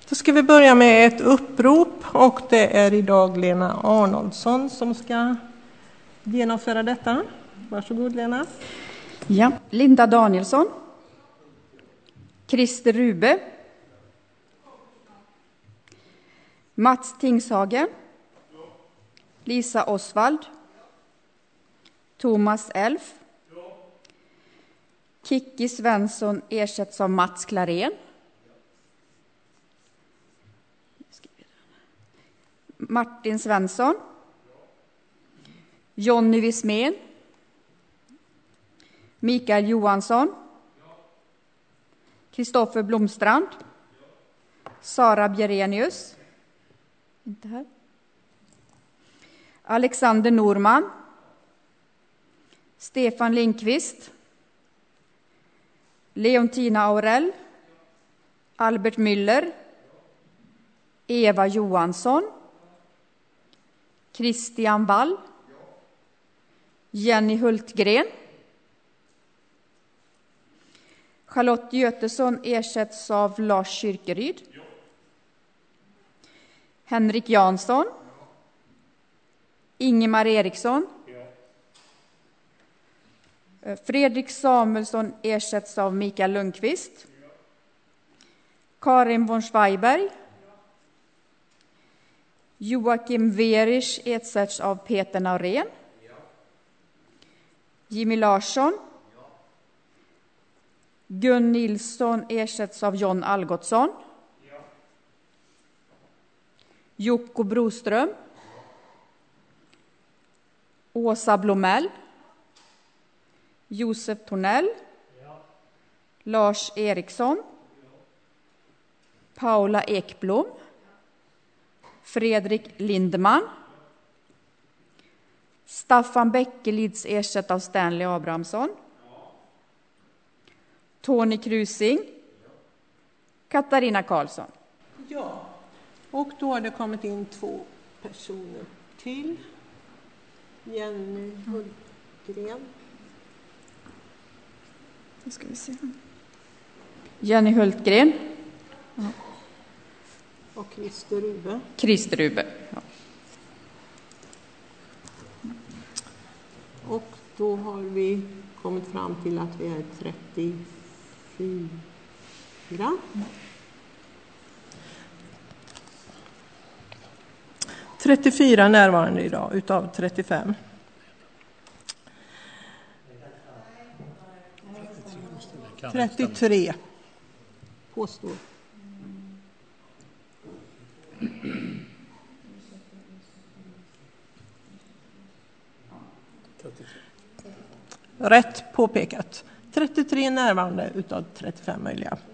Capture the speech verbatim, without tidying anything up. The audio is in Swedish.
Då ska vi börja med ett upprop och det är idag Lena Arnoldsson som ska genomföra detta. Varsågod Lena. Ja, Linda Danielsson. Christer Rube. Mats Tingshagen. Lisa Osvald. Thomas Elf. Kikki Svensson ersätts av Mats Klarén. Martin Svensson. Jonny Wismén. Mikael Johansson. Kristoffer Blomstrand. Sara Bjerenius. Inte här. Alexander Norman. Stefan Lindqvist. Leontina Aurell. Albert Müller. Eva Johansson. Christian Wall. Jenny Hultgren. Charlotte Götesson ersätts av Lars Kyrkeryd. Henrik Jansson. Ingemar Eriksson. Fredrik Samuelsson ersätts av Mikael Lundqvist. Karin von Schweiberg. Joakim Verisch ersätts av Peter Naurén. Jimmy Larsson. Gun Nilsson ersätts av John Algotsson. Jocko Broström. Åsa Blomell. Josef Tornell. Lars Eriksson. Paula Ekblom. Fredrik Lindman. Staffan Bäckelids ersätt av Stanley Abrahamsson. Tony Krusing. Katarina Karlsson. Ja, och då har det kommit in två personer till. Jenny Hultgren. Då ska vi se. Jenny Hultgren. Ja. Och Christer Rube. Christer Rube. Ja. Och då har vi kommit fram till att vi är trettiofyra. trettiofyra närvarande idag utav trettiofem. trettiotre påstår. Rätt påpekat. trettiotre närvarande utav trettiofem möjliga.